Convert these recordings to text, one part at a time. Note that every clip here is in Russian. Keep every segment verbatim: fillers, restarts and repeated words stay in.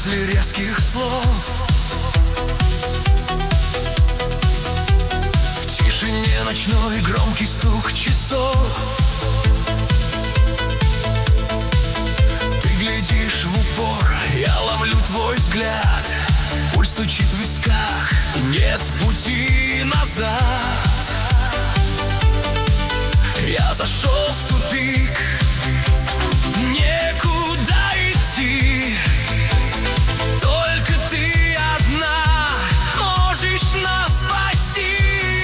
после резких слов. В тишине ночной громкий стук часов. Ты глядишь в упор, я ловлю твой взгляд. Пульс стучит в висках, и нет пути назад. Я зашел в тупик, некуда идти. Только ты одна можешь нас спасти.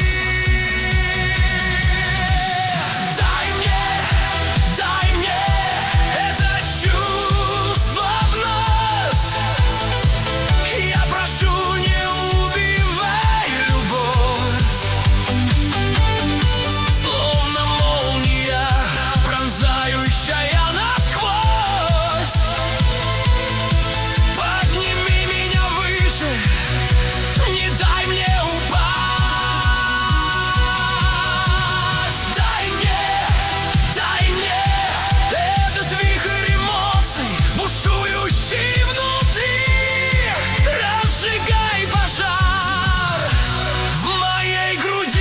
Дай мне, дай мне это чувство вновь. Я прошу, не убивай любовь. Словно молния, пронзающая насквозь. Подними меня выше, не дай мне упасть. Дай мне, дай мне этот вихрь эмоций, бушующий внутри. Разжигай пожар в моей груди.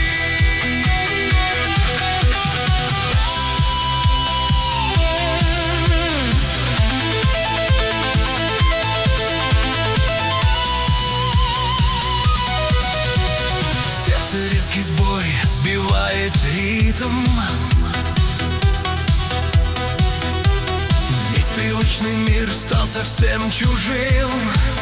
Сердце резкий сбой сбивает ритм. Весь привычный мир стал совсем чужим.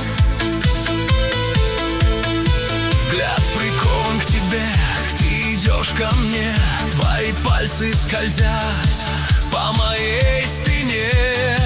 Взгляд прикован к тебе, ты идешь ко мне. Твои пальцы скользят по моей спине.